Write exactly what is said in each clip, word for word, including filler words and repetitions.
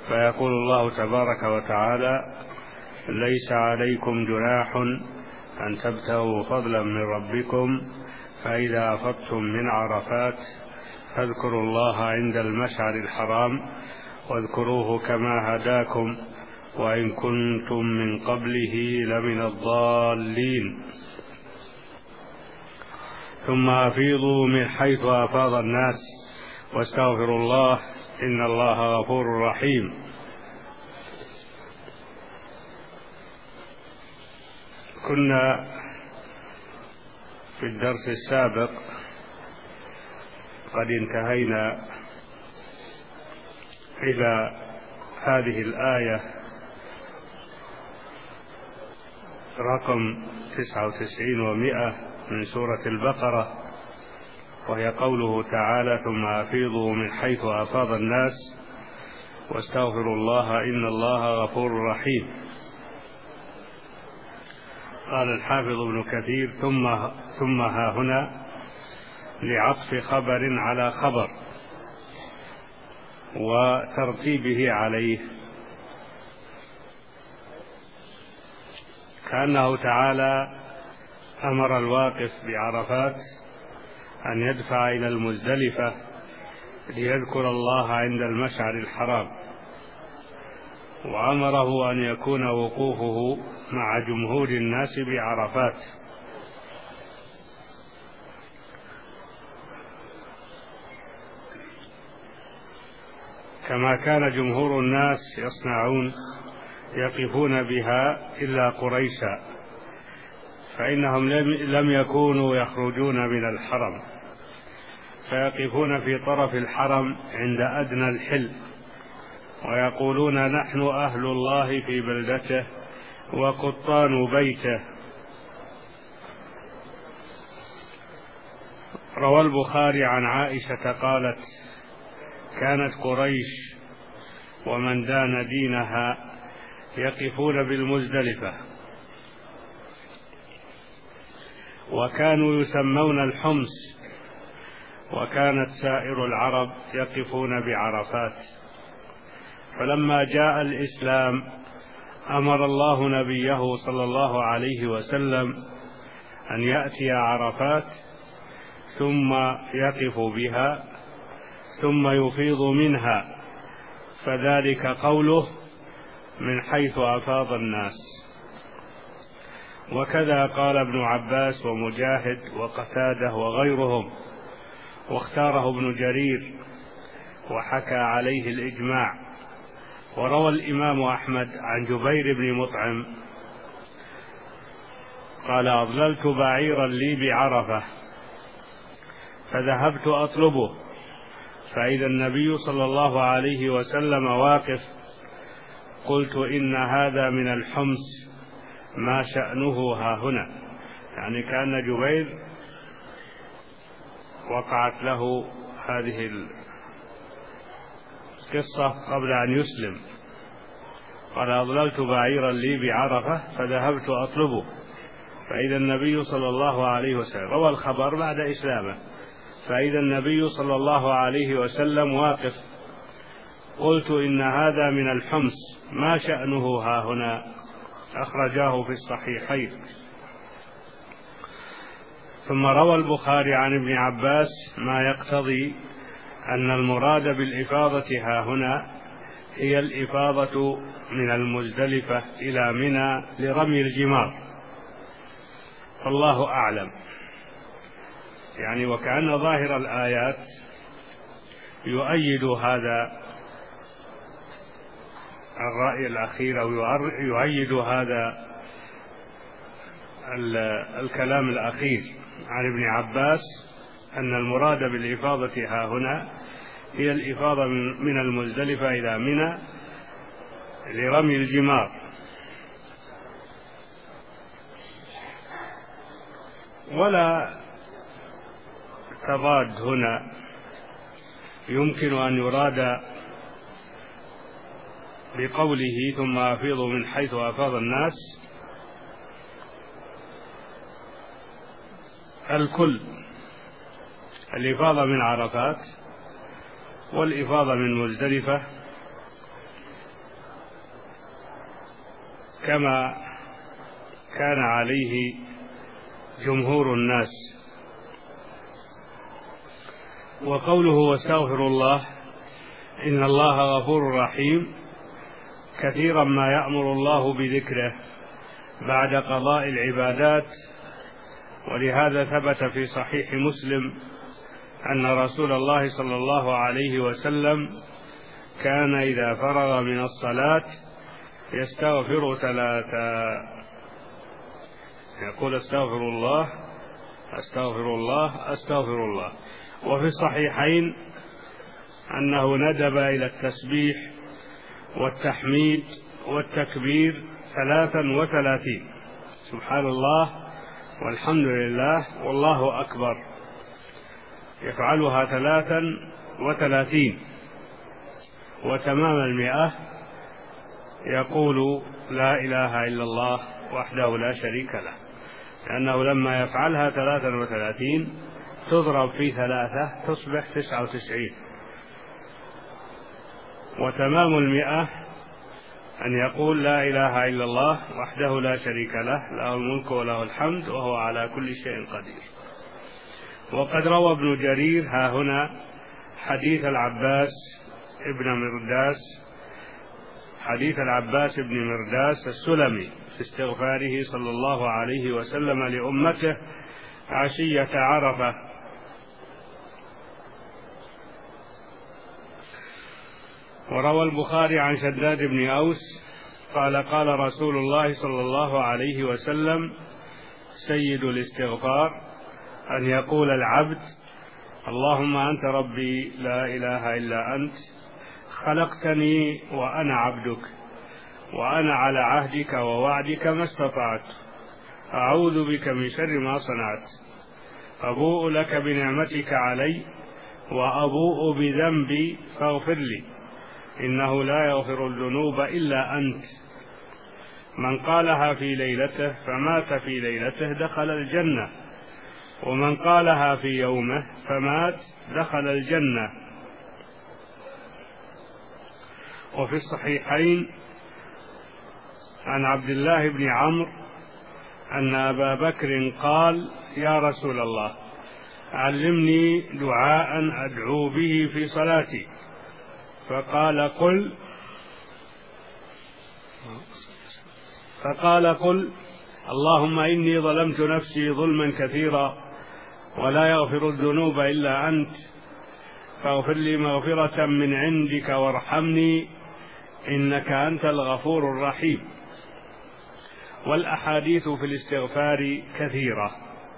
فيقول الله تبارك وتعالى: ليس عليكم جناح أن تبتغوا فضلا من ربكم فإذا أفضتم من عرفات فاذكروا الله عند المشعر الحرام واذكروه كما هداكم وإن كنتم من قبله لمن الضالين. ثم أفيضوا من حيث أفاض الناس واستغفروا الله إن الله غفور رحيم. كنا في الدرس السابق قد انتهينا إلى هذه الآية رقم تسعة وتسعين ومئة من سورة البقرة، وهي قوله تعالى: ثم أفيضوا من حيث أفاض الناس واستغفروا الله إن الله غفور رحيم. قال الحافظ ابن كثير: ثم ثم ها هنا لعطف خبر على خبر وترتيبه عليه، كأنه تعالى أمر الواقف بعرفات أن يدفع إلى المزدلفة ليذكر الله عند المشعر الحرام، وأمره أن يكون وقوفه مع جمهور الناس بعرفات. كما كان جمهور الناس يصنعون يقفون بها إلا قريشا، فإنهم لم يكونوا يخرجون من الحرم، فيقفون في طرف الحرم عند أدنى الحل ويقولون: نحن أهل الله في بلدته وقطان بيته. روى البخاري عن عائشة قالت: كانت قريش ومن دان دينها يقفون بالمزدلفة، وكانوا يسمون الحمص، وكانت سائر العرب يقفون بعرفات. فلما جاء الإسلام أمر الله نبيه صلى الله عليه وسلم أن يأتي عرفات ثم يقف بها ثم يفيض منها، فذلك قوله: من حيث أفاض الناس. وكذا قال ابن عباس ومجاهد وقتاده وغيرهم، واختاره ابن جرير وحكى عليه الإجماع. وروى الإمام أحمد عن جبير بن مطعم قال: أضللت بعيرا لي بعرفة فذهبت أطلبه فإذا النبي صلى الله عليه وسلم واقف، قلت: إن هذا من الحمص ما شأنه ها هنا. يعني كأن جبير وقعت له هذه القصة قبل أن يسلم. قال: أضللت بعيرا لي بعرفة فذهبت أطلبه فإذا النبي صلى الله عليه وسلم، روى الخبر بعد إسلامه، فإذا النبي صلى الله عليه وسلم واقف، قلت: إن هذا من الحمص ما شأنه ها هنا. أخرجاه في الصحيحين. ثم روى البخاري عن ابن عباس ما يقتضي أن المراد بالإفاضة ها هنا هي الإفاضة من المزدلفة إلى منى لرمي الجمار، فالله أعلم. يعني وكأن ظاهر الآيات يؤيد هذا الرأي الأخير أو يؤيد هذا الكلام الأخير عن ابن عباس، أن المراد بالإفاضة ها هنا هي الإفاضة من المزدلفة إلى منى لرمي الجمار. ولا تضاد هنا، يمكن أن يراد بقوله ثم أفيضوا من حيث أفاض الناس الكل، الإفاضة من عرفات والإفاضة من مزدلفة كما كان عليه جمهور الناس. وقوله واستغفر الله إن الله غفور رحيم كثيرا ما يأمر الله بذكره بعد قضاء العبادات، ولهذا ثبت في صحيح مسلم أن رسول الله صلى الله عليه وسلم كان إذا فرغ من الصلاة يستغفر ثلاثا، يقول استغفر الله استغفر الله استغفر الله. وفي الصحيحين أنه ندب إلى التسبيح والتحميد والتكبير ثلاثا وثلاثين، سبحان الله والحمد لله والله أكبر، يفعلها ثلاثا وثلاثين. وتمام المئة يقول لا إله إلا الله وحده لا شريك له، لأنه لما يفعلها ثلاثا وثلاثين تضرب في ثلاثة تصبح تسعة وتسعين. وتمام المئة أن يقول لا إله إلا الله وحده لا شريك له له الملك وله الحمد وهو على كل شيء قدير. وقد روى ابن جرير ها هنا حديث العباس ابن مرداس حديث العباس بن مرداس السلمي في استغفاره صلى الله عليه وسلم لأمته عشية عرفة. وروى البخاري عن شداد بن أوس قال قال رسول الله صلى الله عليه وسلم سيد الاستغفار أن يقول العبد اللهم أنت ربي لا إله إلا أنت خلقتني وأنا عبدك وأنا على عهدك ووعدك ما استطعت أعوذ بك من شر ما صنعت أبوء لك بنعمتك علي وأبوء بذنبي فاغفر لي إنه لا يغفر الذنوب إلا أنت. من قالها في ليلته فمات في ليلته دخل الجنة، ومن قالها في يومه فمات دخل الجنة. وفي الصحيحين عن عبد الله بن عمرو أن أبا بكر قال يا رسول الله علمني دعاء أدعو به في صلاتي، فقال قل فقال قل اللهم إني ظلمت نفسي ظلما كثيرا ولا يغفر الذنوب إلا أنت فاغفر لي مغفرة من عندك وارحمني إنك أنت الغفور الرحيم. والأحاديث في الاستغفار كثيرة.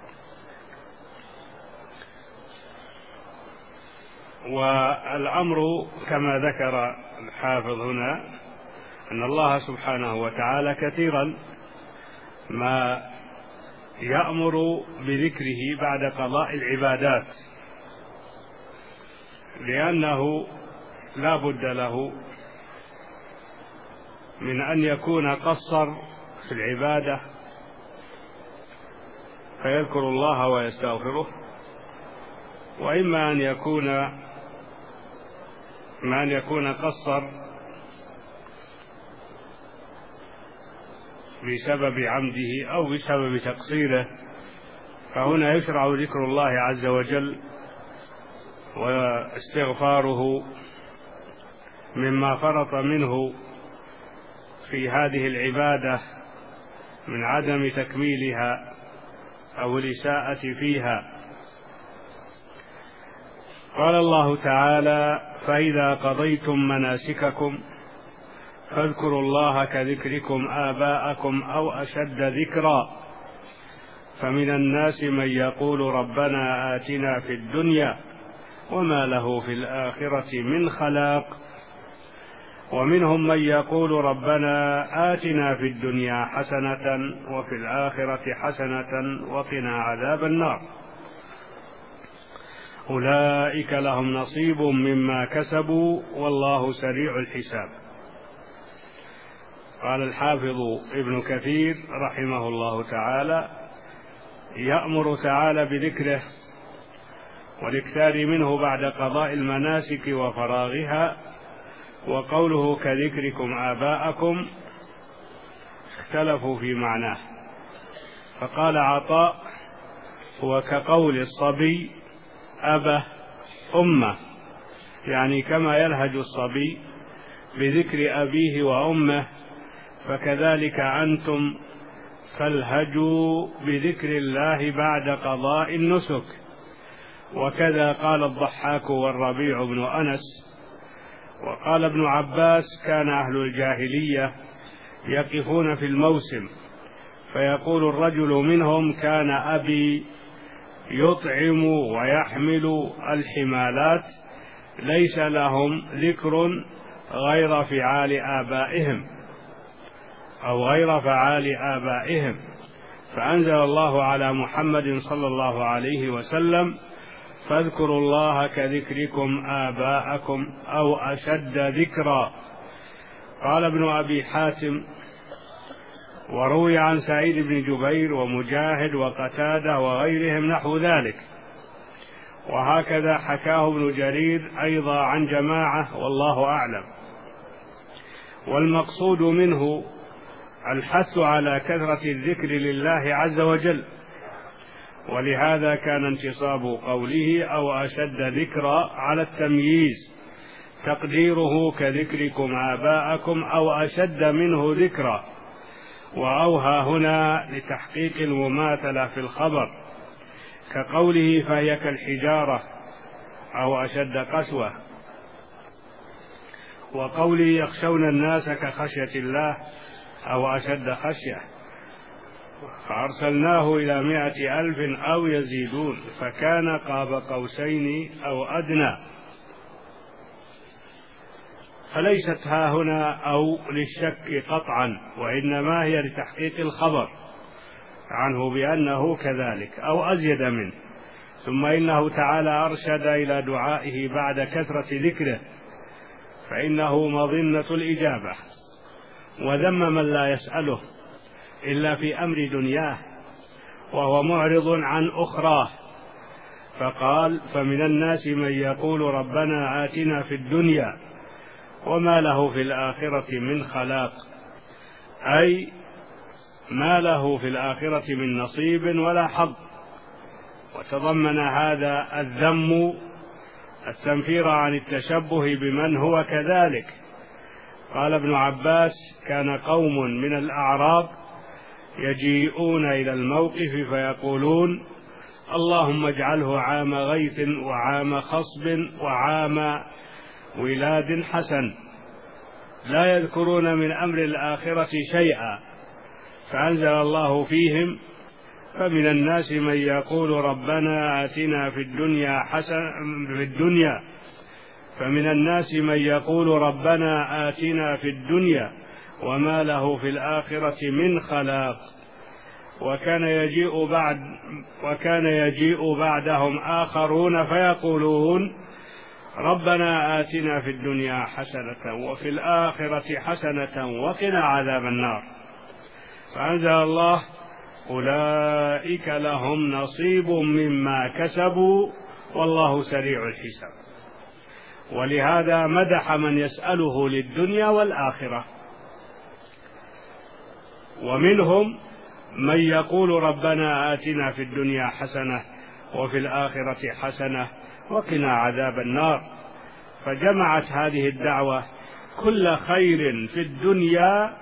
والأمر كما ذكر الحافظ هنا أن الله سبحانه وتعالى كثيرا ما يأمر بذكره بعد قضاء العبادات، لأنه لا بد له من أن يكون قصر في العبادة فيذكر الله ويستغفره، وإما أن يكون ما أن يكون قصر بسبب عمده أو بسبب تقصيره، فهنا يشرع ذكر الله عز وجل واستغفاره مما فرط منه في هذه العبادة من عدم تكميلها أو الإساءة فيها. قال الله تعالى فإذا قضيتم مناسككم فاذكروا الله كذكركم آباءكم أو أشد ذكرا فمن الناس من يقول ربنا آتنا في الدنيا وما له في الآخرة من خلاق ومنهم من يقول ربنا آتنا في الدنيا حسنة وفي الآخرة حسنة وقنا عذاب النار أولئك لهم نصيب مما كسبوا والله سريع الحساب. قال الحافظ ابن كثير رحمه الله تعالى يأمر تعالى بذكره والاكثار منه بعد قضاء المناسك وفراغها. وقوله كذكركم آباءكم اختلفوا في معناه، فقال عطاء: هو كقول الصبي أبه أمه، يعني كما يلهج الصبي بذكر أبيه وأمه فكذلك أنتم فالهجوا بذكر الله بعد قضاء النسك. وكذا قال الضحاك والربيع بن أنس. وقال ابن عباس: كان أهل الجاهلية يقفون في الموسم فيقول الرجل منهم: كان أبي يطعم ويحمل الحمالات ليس لهم ذكر غير فعال آبائهم أو غير فعال آبائهم، فأنزل الله على محمد صلى الله عليه وسلم: فاذكروا الله كذكركم آباءكم أو أشد ذكرا. قال ابن أبي حاتم: وروي عن سعيد بن جبير ومجاهد وقتادة وغيرهم نحو ذلك، وهكذا حكاه ابن جرير أيضا عن جماعة، والله أعلم. والمقصود منه الحث على كثرة الذكر لله عز وجل، ولهذا كان انتصاب قوله أو أشد ذكرا على التمييز، تقديره كذكركم آباءكم أو أشد منه ذكرا، وأوهى هنا لتحقيق المماثلة في الخبر، كقوله فهي كالحجارة أو أشد قسوة، وقوله يخشون الناس كخشية الله أو أشد خشية. فأرسلناه إلى مائة ألف أو يزيدون فكان قاب قوسين أو أدنى. فليست ها هنا أو للشك قطعا، وإنما هي لتحقيق الخبر عنه بأنه كذلك أو أزيد منه. ثم إنه تعالى أرشد إلى دعائه بعد كثرة ذكره، فإنه مظنة الإجابة، وذم من لا يسأله إلا في أمر دنياه وهو معرض عن أخراه، فقال: فمن الناس من يقول ربنا آتنا في الدنيا وما له في الآخرة من خلاق، أي ما له في الآخرة من نصيب ولا حظ. وتضمن هذا الذم التنفير عن التشبه بمن هو كذلك. قال ابن عباس: كان قوم من الأعراب يجيئون إلى الموقف فيقولون: اللهم اجعله عام غيث وعام خصب وعام ولاد حسن، لا يذكرون من أمر الآخرة شيئا، فأنزل الله فيهم: فمن الناس من يقول ربنا آتنا في الدنيا حسنة في الدنيا فمن الناس من يقول ربنا آتنا في الدنيا وما له في الآخرة من خلاق. وكان يجيء بعد وكان يجيء بعدهم آخرون فيقولون: ربنا آتنا في الدنيا حسنة وفي الآخرة حسنة وقنا عذاب النار. فأنزل الله: أولئك لهم نصيب مما كسبوا والله سريع الحساب. ولهذا مدح من يسأله للدنيا والآخرة. ومنهم من يقول ربنا آتنا في الدنيا حسنة وفي الآخرة حسنة وقنا عذاب النار، فجمعت هذه الدعوة كل خير في الدنيا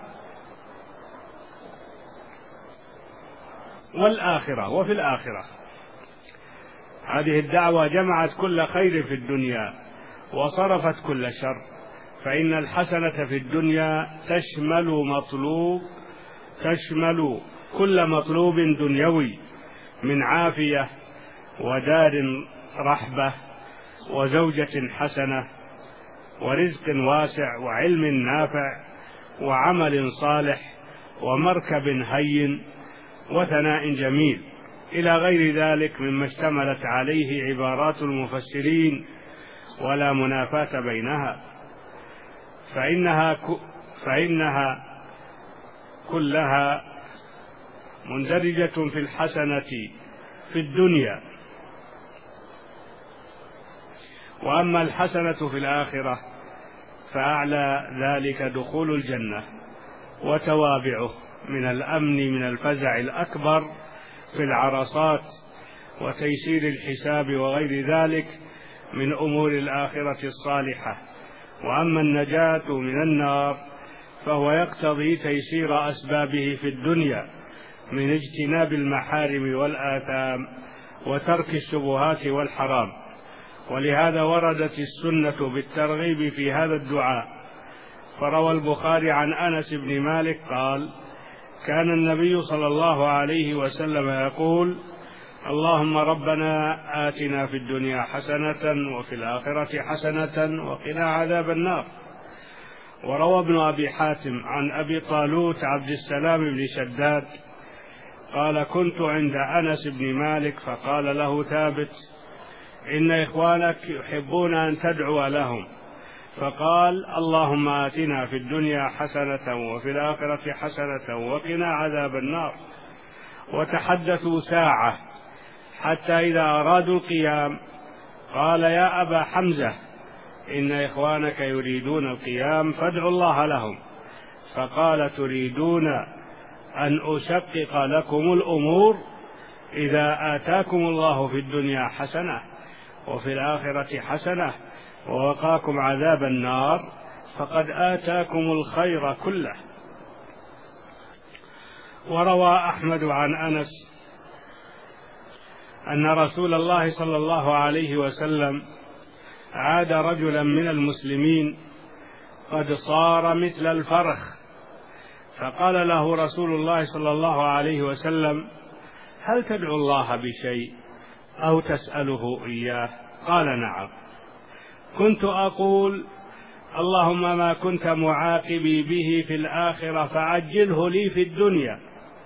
والآخرة وفي الآخرة. هذه الدعوة جمعت كل خير في الدنيا وصرفت كل شر، فإن الحسنة في الدنيا تشمل مطلوب تشمل كل مطلوب دنيوي من عافية ودار رحبة وزوجة حسنة ورزق واسع وعلم نافع وعمل صالح ومركب هين وثناء جميل إلى غير ذلك مما اشتملت عليه عبارات المفسرين، ولا منافاة بينها، فإنها, ك... فإنها كلها مندرجة في الحسنة في الدنيا. وأما الحسنة في الآخرة فأعلى ذلك دخول الجنة وتوابعه من الأمن من الفزع الأكبر في العرصات وتيسير الحساب وغير ذلك من أمور الآخرة الصالحة. وأما النجاة من النار فهو يقتضي تيسير أسبابه في الدنيا من اجتناب المحارم والآثام وترك الشبهات والحرام. ولهذا وردت السنة بالترغيب في هذا الدعاء، فروى البخاري عن أنس بن مالك قال: كان النبي صلى الله عليه وسلم يقول: اللهم ربنا آتنا في الدنيا حسنة وفي الآخرة حسنة وقنا عذاب النار. وروى ابن أبي حاتم عن أبي طالوت عبد السلام بن شداد قال: كنت عند أنس بن مالك فقال له ثابت: إن إخوانك يحبون أن تدعو لهم، فقال: اللهم آتنا في الدنيا حسنة وفي الآخرة حسنة وقنا عذاب النار. وتحدثوا ساعة حتى إذا أرادوا القيام قال: يا أبا حمزة، إن إخوانك يريدون القيام فادعوا الله لهم. فقال: تريدون أن أشقق لكم الأمور؟ إذا آتاكم الله في الدنيا حسنة وفي الآخرة حسنة ووقاكم عذاب النار فقد آتاكم الخير كله. وروى أحمد عن أنس أن رسول الله صلى الله عليه وسلم عاد رجلا من المسلمين قد صار مثل الفرخ، فقال له رسول الله صلى الله عليه وسلم: هل تدعو الله بشيء أو تسأله إياه؟ قال: نعم، كنت أقول: اللهم ما كنت معاقبي به في الآخرة فعجله لي في الدنيا.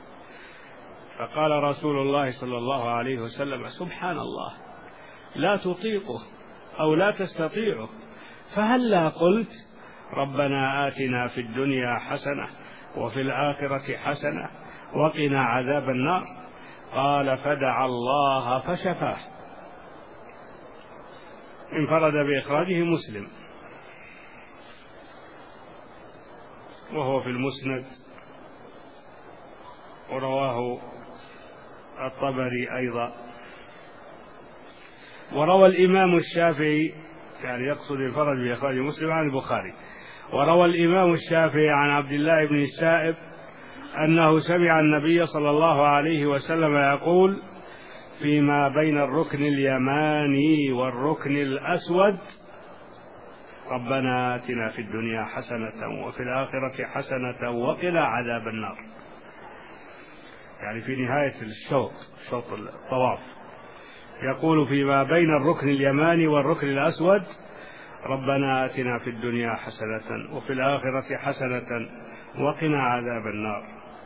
فقال رسول الله صلى الله عليه وسلم: سبحان الله، لا تطيقه أو لا تستطيعه، فهلا قلت: ربنا آتنا في الدنيا حسنة وفي الآخرة حسنة وقنا عذاب النار. قال: فدعا الله فشفاه. انفرد بإخراجه مسلم، وهو في المسند، ورواه الطبري أيضا. وروى الإمام الشافعي، يعني يقصد انفرد بإخراج مسلم عن البخاري، وروى الإمام الشافعي عن عبد الله بن السائب أنه سمع النبي صلى الله عليه وسلم يقول: فيما بين الركن اليماني والركن الأسود ربنا آتنا في الدنيا حسنة وفي الآخرة حسنة وقنا عذاب النار. يعني في نهاية الشوط، شوط الطواف، يقول: فيما بين الركن اليماني والركن الأسود ربنا آتنا في الدنيا حسنة وفي الآخرة حسنة وقنا عذاب النار.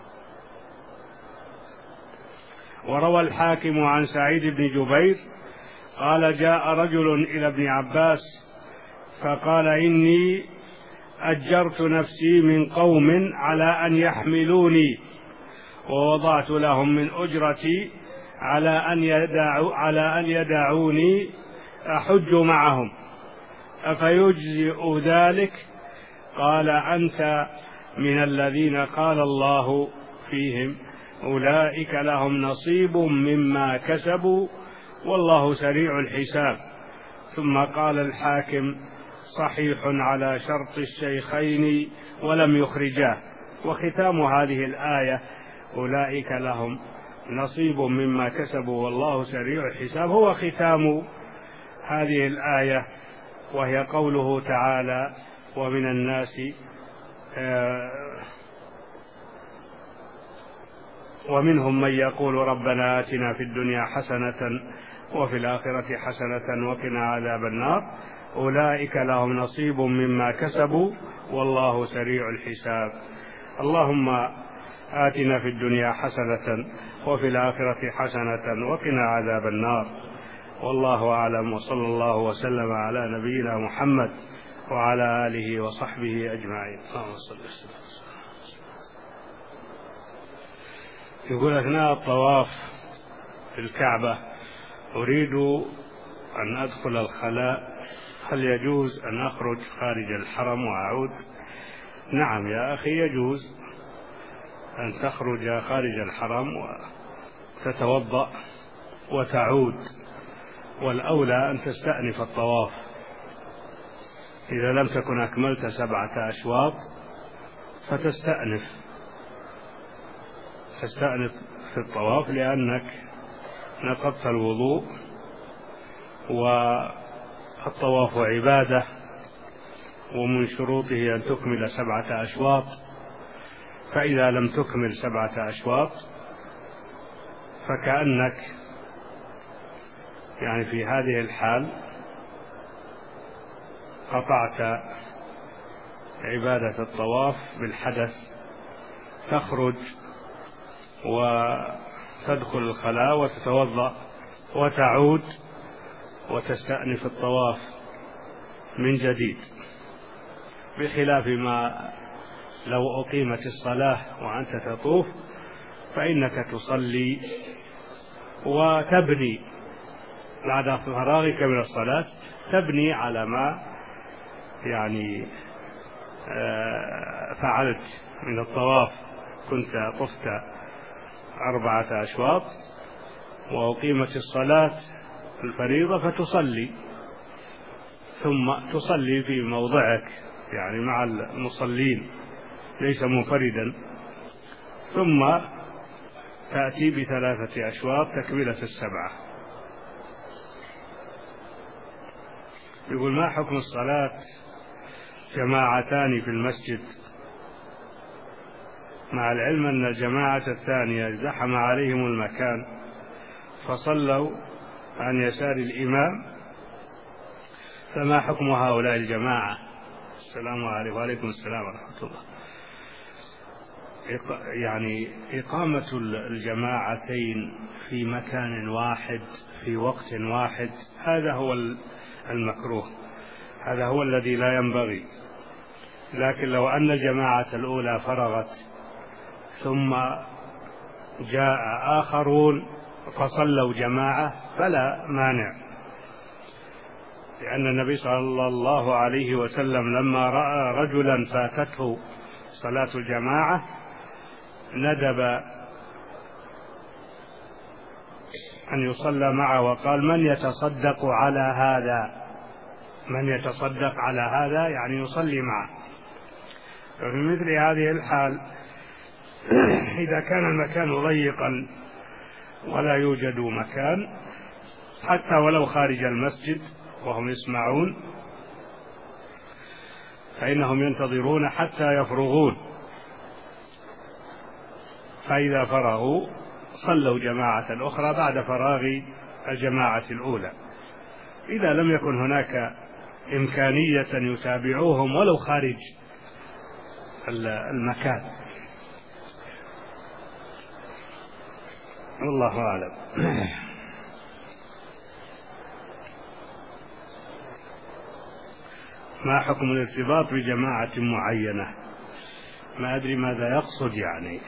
وروى الحاكم عن سعيد بن جبير قال: جاء رجل إلى ابن عباس فقال: إني أجرت نفسي من قوم على أن يحملوني، ووضعت لهم من أجرتي على أن يدعو على أن يدعوني أحج معهم، أفيجزئ ذلك؟ قال: أنت من الذين قال الله فيهم: أولئك لهم نصيب مما كسبوا والله سريع الحساب. ثم قال الحاكم: صحيح على شرط الشيخين ولم يخرجاه. وختام هذه الآية: أولئك لهم نصيب مما كسبوا والله سريع الحساب، هو ختام هذه الآية، وهي قوله تعالى: ومن الناس آه ومنهم من يقول ربنا آتنا في الدنيا حسنة وفي الآخرة حسنة وقنا عذاب النار، أولئك لهم نصيب مما كسبوا والله سريع الحساب. اللهم آتنا في الدنيا حسنة وفي الآخرة حسنة وقنا عذاب النار. والله أعلم، وصلى الله وسلم على نبينا محمد وعلى آله وصحبه أجمعين. اللهم صل وسلم. يقول: أثناء الطواف في الكعبة أريد أن أدخل الخلاء، هل يجوز أن أخرج خارج الحرم وأعود؟ نعم يا أخي، يجوز أن تخرج خارج الحرم وتتوضأ وتعود، والأولى أن تستأنف الطواف إذا لم تكن أكملت سبعة أشواط، فتستأنف تستأنف في الطواف لأنك نقضت الوضوء، والطواف عبادة ومن شروطه أن تكمل سبعة أشواط، فإذا لم تكمل سبعة أشواط فكأنك يعني في هذه الحال قطعت عبادة الطواف بالحدث، تخرج وتدخل الخلاء وتتوضأ وتعود وتستأنف الطواف من جديد، بخلاف ما لو أقيمت الصلاة وأنت تطوف فإنك تصلي وتبني بعد فراغك من الصلاة، تبني على ما يعني فعلت من الطواف. كنت طفت أربعة أشواط وأقيمت الصلاة الفريضة فتصلي، ثم تصلي في موضعك يعني مع المصلين ليس منفردا، ثم تأتي بثلاثة أشواط تكملة السبعة. يقول: ما حكم الصلاة جماعتان في المسجد مع العلم أن الجماعة الثانية ازدحم عليهم المكان فصلوا عن يسار الإمام، فما حكم هؤلاء الجماعة؟ السلام عليكم. وعليكم السلام ورحمة الله. يعني إقامة الجماعتين في مكان واحد في وقت واحد هذا هو المكروه، هذا هو الذي لا ينبغي. لكن لو أن الجماعة الأولى فرغت ثم جاء آخرون فصلوا جماعة فلا مانع، لأن النبي صلى الله عليه وسلم لما رأى رجلا فاتته صلاة الجماعة ندب أن يصلى معه وقال: من يتصدق على هذا؟ من يتصدق على هذا يعني يصلي معه. ففي مثل هذه الحال إذا كان المكان ضيقا ولا يوجد مكان حتى ولو خارج المسجد وهم يسمعون، فإنهم ينتظرون حتى يفرغون، فإذا فرغوا صلوا جماعة أخرى بعد فراغ الجماعة الأولى، إذا لم يكن هناك إمكانية يتابعوهم ولو خارج المكان. والله أعلم. ما حكم الارتباط بجماعة معينة؟ ما أدري ماذا يقصد يعني.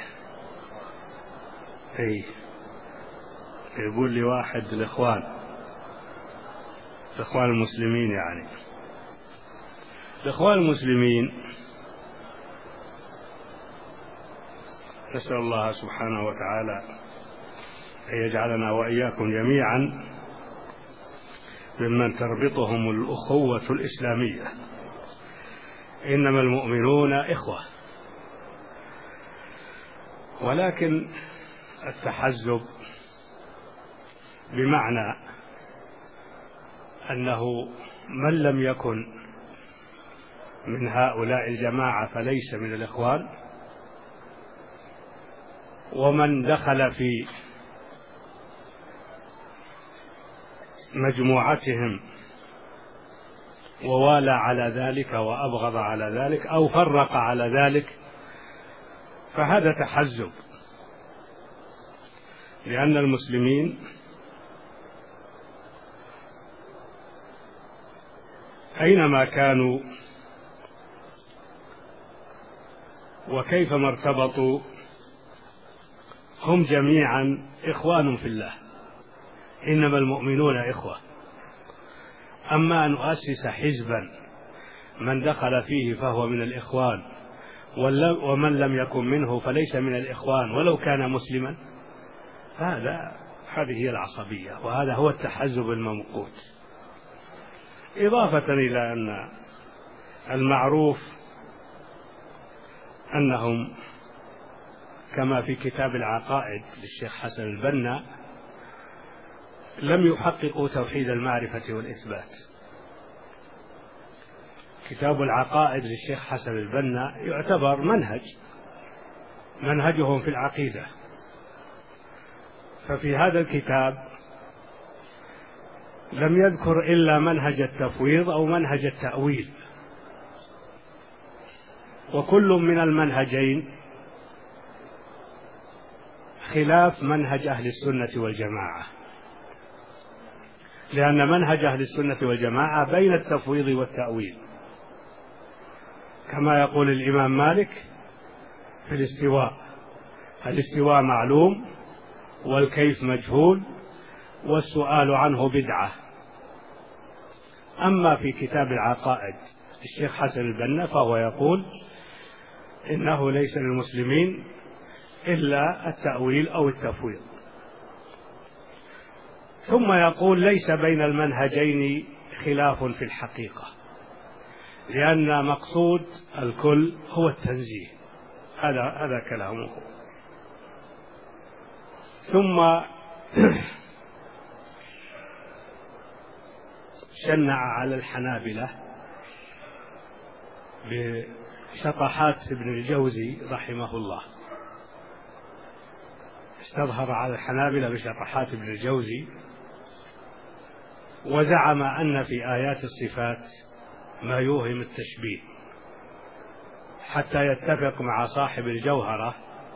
أي يقول لي واحد الإخوان الإخوان المسلمين، يعني الإخوان المسلمين نسأل الله سبحانه وتعالى أن يجعلنا وإياكم جميعا ممن تربطهم الأخوة الإسلامية. إنما المؤمنون إخوة، ولكن التحزب بمعنى أنه من لم يكن من هؤلاء الجماعة فليس من الإخوان، ومن دخل في مجموعتهم ووالى على ذلك وأبغض على ذلك أو فرق على ذلك فهذا تحزب، لأن المسلمين أينما كانوا وكيفما ارتبطوا هم جميعا إخوان في الله، إنما المؤمنون إخوة. أما أن أؤسس حزبا من دخل فيه فهو من الإخوان ومن لم يكن منه فليس من الإخوان ولو كان مسلما، هذا هذه هي العصبية، وهذا هو التحزب الممقوت. إضافة إلى أن المعروف أنهم كما في كتاب العقائد للشيخ حسن البنا لم يحققوا توحيد المعرفة والإثبات. كتاب العقائد للشيخ حسن البنا يعتبر منهج منهجهم في العقيدة، ففي هذا الكتاب لم يذكر إلا منهج التفويض أو منهج التأويل، وكل من المنهجين خلاف منهج أهل السنة والجماعة، لأن منهج أهل السنة والجماعة بين التفويض والتأويل، كما يقول الإمام مالك في الاستواء: الاستواء معلوم والكيف مجهول والسؤال عنه بدعة. أما في كتاب العقائد الشيخ حسن البنا فهو يقول إنه ليس للمسلمين إلا التأويل أو التفويض، ثم يقول ليس بين المنهجين خلاف في الحقيقة، لأن مقصود الكل هو التنزيه. هذا هذا كلامه. ثم شنع على الحنابلة بشطحات ابن الجوزي رحمه الله، استظهر على الحنابلة بشطحات ابن الجوزي، وزعم أن في آيات الصفات ما يوهم التشبيه، حتى يتفق مع صاحب الجوهرة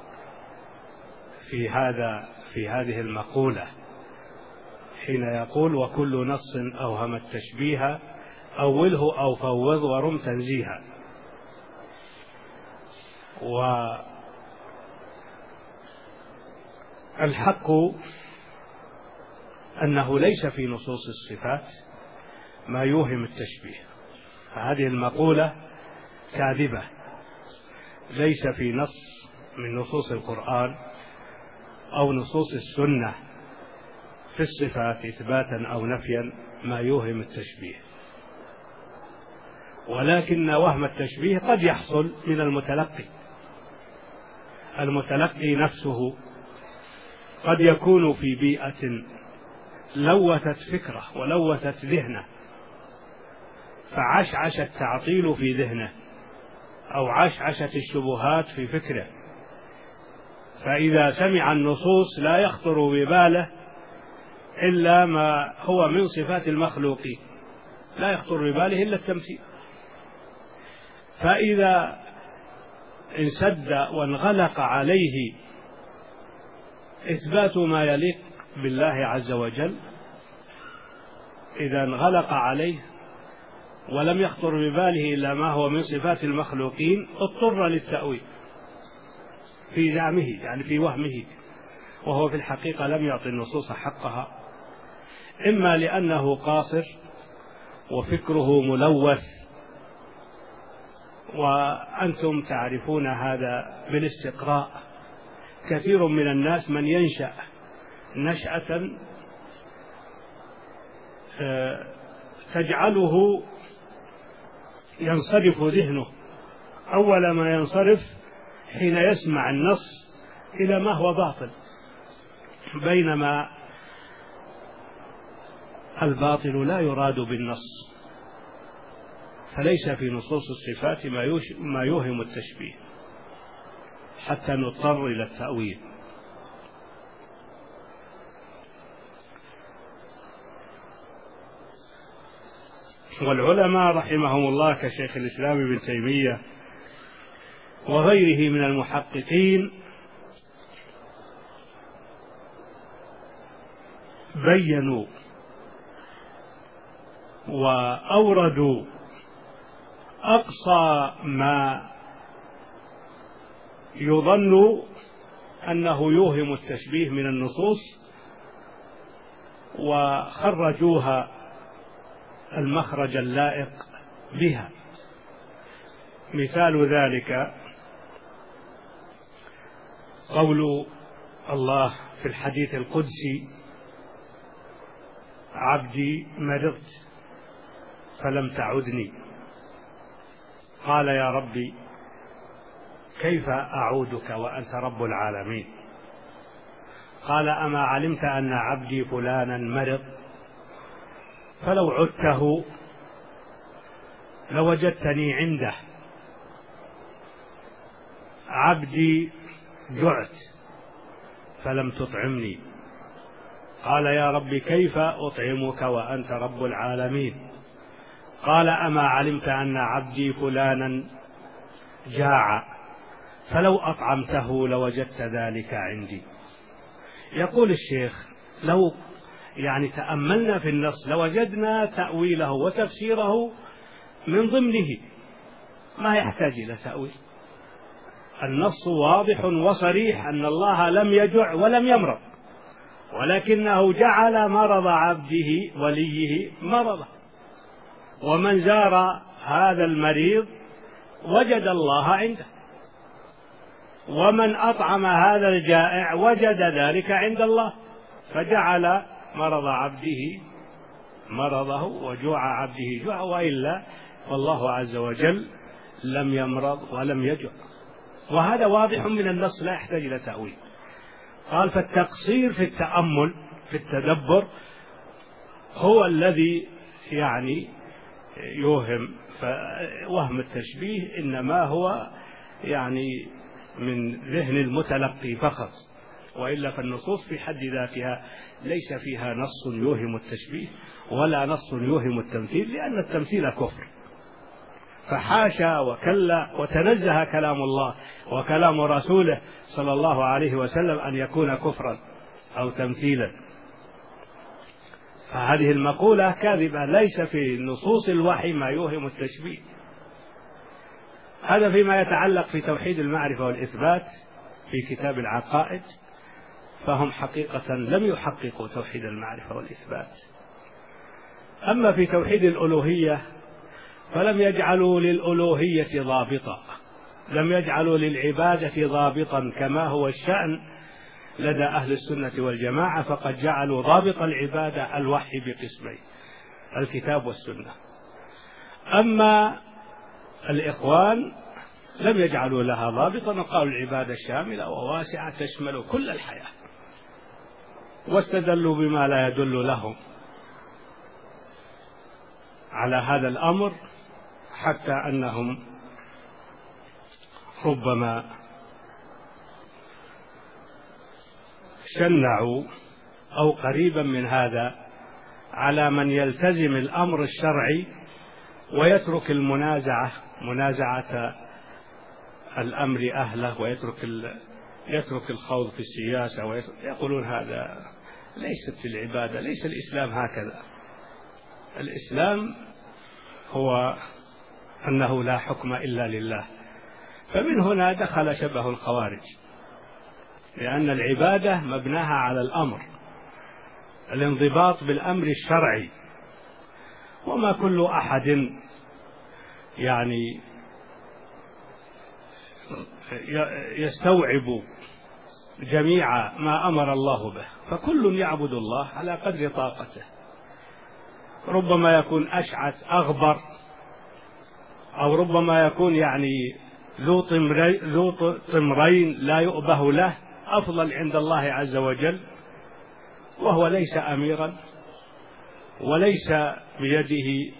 في هذا في هذه المقولة حين يقول: وكل نص أوهم التشبيه أوله أو فوض ورم تنزيها. والحق أنه ليس في نصوص الصفات ما يوهم التشبيه، فهذه المقولة كاذبة. ليس في نص من نصوص القرآن أو نصوص السنة في الصفات إثباتا أو نفيا ما يوهم التشبيه، ولكن وهم التشبيه قد يحصل من المتلقي. المتلقي نفسه قد يكون في بيئة لوثت فكره ولوثت ذهنه، فعشعش التعطيل في ذهنه أو عشعشت الشبهات في فكره، فإذا سمع النصوص لا يخطر بباله إلا ما هو من صفات المخلوقين، لا يخطر بباله إلا التمثيل. فإذا انسد وانغلق عليه إثبات ما يليق بالله عز وجل، إذا انغلق عليه ولم يخطر بباله إلا ما هو من صفات المخلوقين، اضطر للتأويل في زعمه، يعني في وهمه، وهو في الحقيقة لم يعطي النصوص حقها، إما لأنه قاصر وفكره ملوث، وأنتم تعرفون هذا بالاستقراء. كثير من الناس من ينشأ نشأة تجعله ينصرف ذهنه أول ما ينصرف حين يسمع النص إلى ما هو باطل، بينما الباطل لا يراد بالنص. فليس في نصوص الصفات ما يوهم التشبيه حتى نضطر إلى التأويل. والعلماء رحمهم الله كشيخ الإسلام ابن تيمية وغيره من المحققين بينوا وأوردوا أقصى ما يظن أنه يوهم التشبيه من النصوص، وخرجوها المخرج اللائق بها. مثال ذلك قول الله في الحديث القدسي: عبدي مرضت فلم تعدني، قال: يا ربي كيف أعودك وأنت رب العالمين؟ قال: أما علمت أن عبدي فلانا مرض، فلو عدته لوجدتني عنده. عبدي جعت فلم تطعمني، قال: يا رب كيف أطعمك وأنت رب العالمين؟ قال: أما علمت أن عبدي فلانا جاع، فلو أطعمته لوجدت ذلك عندي. يقول الشيخ: لو يعني تأملنا في النص لوجدنا تأويله وتفسيره من ضمنه، ما يحتاج إلى تأويل. النص واضح وصريح أن الله لم يجع ولم يمرض، ولكنه جعل مرض عبده وليه مرضا، ومن زار هذا المريض وجد الله عنده، ومن أطعم هذا الجائع وجد ذلك عند الله، فجعل مرض عبده مرضه وجوع عبده جوع، وإلا فالله عز وجل لم يمرض ولم يجع. وهذا واضح من النص لا يحتاج إلى تأويل. قال: فالتقصير في التأمل في التدبر هو الذي يعني يوهم، فوهم التشبيه إنما هو يعني من ذهن المتلقي فقط، وإلا فالنصوص في حد ذاتها ليس فيها نص يوهم التشبيه ولا نص يوهم التمثيل، لأن التمثيل كفر، فحاشا وكلا وتنزه كلام الله وكلام رسوله صلى الله عليه وسلم أن يكون كفرا أو تمثيلا. فهذه المقولة كاذبة، ليس في نصوص الوحي ما يوهم التشبيه. هذا فيما يتعلق في توحيد المعرفة والإثبات في كتاب العقائد، فهم حقيقة لم يحققوا توحيد المعرفة والإثبات. أما في توحيد الألوهية فلم يجعلوا للألوهية ضابطا، لم يجعلوا للعبادة ضابطا كما هو الشأن لدى أهل السنة والجماعة، فقد جعلوا ضابط العبادة الوحي بقسمين: الكتاب والسنة. أما الإخوان لم يجعلوا لها ضابطا، وقالوا العبادة شاملة وواسعة تشمل كل الحياة، واستدلوا بما لا يدل لهم على هذا الأمر، حتى أنهم ربما شنعوا أو قريبا من هذا على من يلتزم الأمر الشرعي ويترك المنازعة منازعة الأمر أهله، ويترك يترك الخوض في السياسة، ويقولون هذا ليست العبادة، ليس الإسلام هكذا. الإسلام هو أنه لا حكم إلا لله، فمن هنا دخل شبه الخوارج، لأن العبادة مبناها على الأمر، الانضباط بالأمر الشرعي، وما كل أحد يعني يستوعب جميع ما أمر الله به، فكل يعبد الله على قدر طاقته. ربما يكون أشعث أغبر، أو ربما يكون يعني ذو طمرين لا يؤبه له، أفضل عند الله عز وجل، وهو ليس أميرا وليس بيده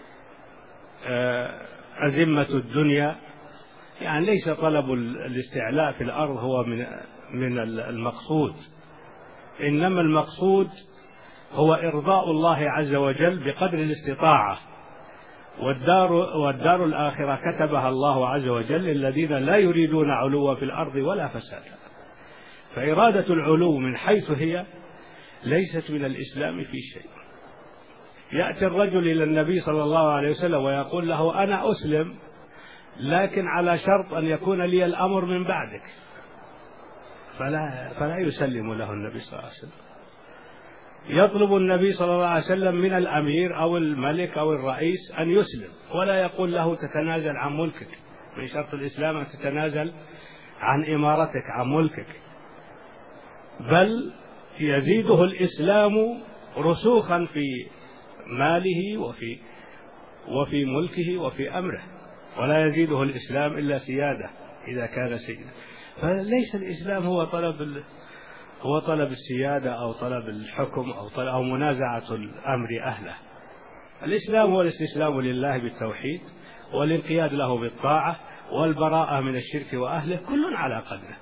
أزمة الدنيا، يعني ليس طلب الاستعلاء في الأرض هو من من المقصود، إنما المقصود هو إرضاء الله عز وجل بقدر الاستطاعة، والدار, والدار الآخرة كتبها الله عز وجل للذين لا يريدون علوا في الأرض ولا فسادا. فإرادة العلو من حيث هي ليست من الإسلام في شيء. يأتي الرجل إلى النبي صلى الله عليه وسلم ويقول له: أنا أسلم، لكن على شرط أن يكون لي الأمر من بعدك، فلا, فلا يسلم له النبي صلى الله عليه وسلم. يطلب النبي صلى الله عليه وسلم من الأمير أو الملك أو الرئيس أن يسلم، ولا يقول له: تتنازل عن ملكك، من شرط الإسلام أن تتنازل عن إمارتك، عن ملكك، بل يزيده الإسلام رسوخا في ماله وفي وفي ملكه وفي أمره، ولا يزيده الإسلام إلا سيادة إذا كان سيدا. فليس الإسلام هو طلب هو طلب السيادة أو طلب الحكم أو طلب أو منازعة الأمر أهله. الإسلام هو الاستسلام لله بالتوحيد والانقياد له بالطاعة والبراءة من الشرك وأهله، كل على قدره.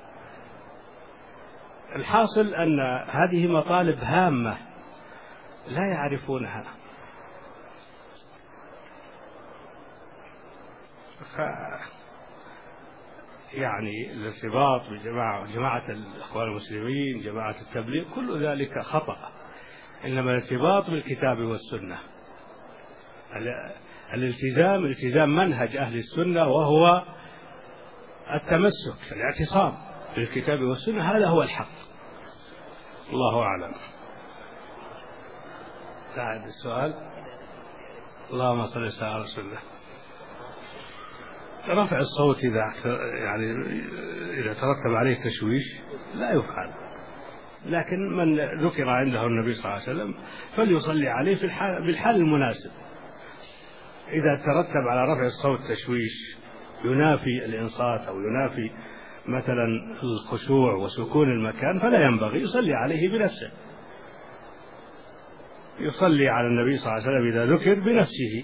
الحاصل أن هذه مطالب هامة لا يعرفونها، ف يعني الارتباط بجماعة جماعة الإخوان المسلمين، جماعة التبليغ، كل ذلك خطأ. إنما الارتباط بالكتاب والسنة، الالتزام التزام منهج أهل السنة، وهو التمسك الاعتصام بالكتاب والسنة، هذا هو الحق. الله أعلم. بعد السؤال. اللهم صل على رسول الله. رفع الصوت إذا يعني إذا ترتب عليه تشويش لا يفعل، لكن من ذكر عنده النبي صلى الله عليه وسلم فليصلي عليه في الحال بالحال المناسب. إذا ترتب على رفع الصوت تشويش ينافي الإنصات أو ينافي مثلا الخشوع وسكون المكان، فلا ينبغي، يصلي عليه بنفسه، يصلي على النبي صلى الله عليه وسلم إذا ذكر بنفسه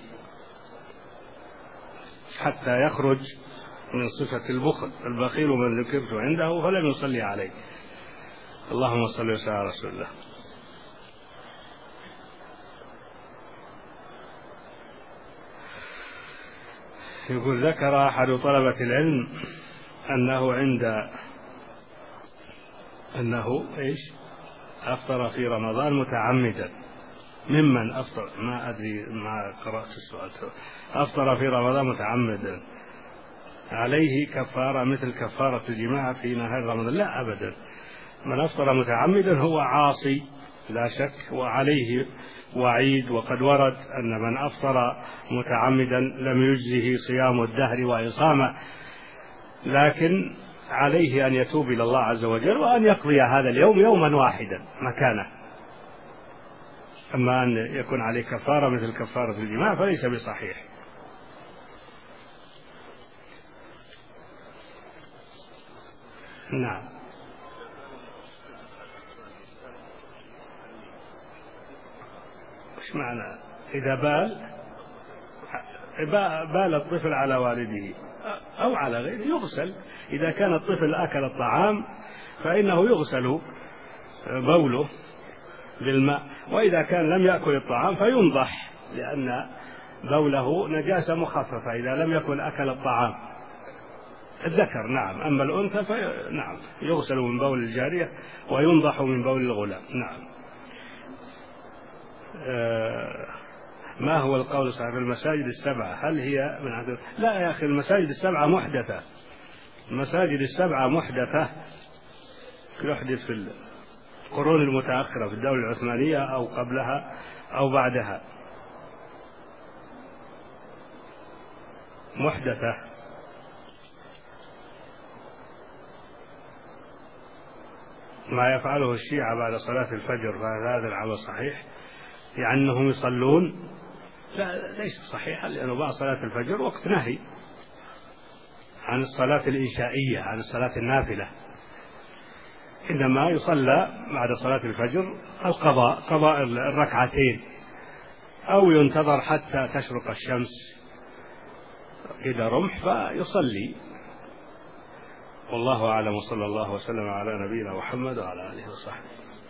حتى يخرج من صفة البخل. البخيل من ذكرت عنده فلم يصلي عليه. اللهم صل وسلم على رسول الله. يقول ذكر أحد طلبة العلم أنه عند أنه إيش أفطر في رمضان متعمدا. ممن أفطر؟ ما أدري، ما قرأت السؤال. أفطر في رمضان متعمدا عليه كفارة مثل كفارة الجماعة في نهار رمضان؟ لا أبدا. من أفطر متعمدا هو عاصي لا شك، وعليه وعيد. وقد ورد أن من أفطر متعمدا لم يجزه صيام الدهر وإصامه، لكن عليه أن يتوب إلى الله عز وجل وأن يقضي هذا اليوم يوما واحدا مكانه. أما أن يكون عليه كفارة مثل كفارة الجماع فليس بصحيح. نعم. وش معنى إذا بال بال الطفل على والده أو على غيره يغسل؟ إذا كان الطفل أكل الطعام فإنه يغسل بوله بالماء، وإذا كان لم يأكل الطعام فينضح، لأن بوله نجاسة مخففة إذا لم يكن أكل الطعام. الذكر نعم، أما الأنثى فنعم يغسل من بول الجارية وينضح من بول الغلام. نعم. آه ما هو القول صحيح في المساجد السبعة؟ هل هي من عدد؟ لا يا أخي، المساجد السبعة محدثة. المساجد السبعة محدثة يحدث في القرون المتأخرة في الدولة العثمانية أو قبلها أو بعدها، محدثة. ما يفعله الشيعة بعد صلاة الفجر فهذا العمل صحيح؟ يعني أنهم يصلون؟ لا، ليس صحيحا، لأنه بعد صلاة الفجر وقت نهي عن الصلاة الإنشائية، عن الصلاة النافلة، إنما يصلى بعد صلاة الفجر القضاء، قضاء الركعتين، أو ينتظر حتى تشرق الشمس إذا رمح فيصلي. والله أعلم، وصلى الله وسلم على نبينا محمد وعلى آله وصحبه.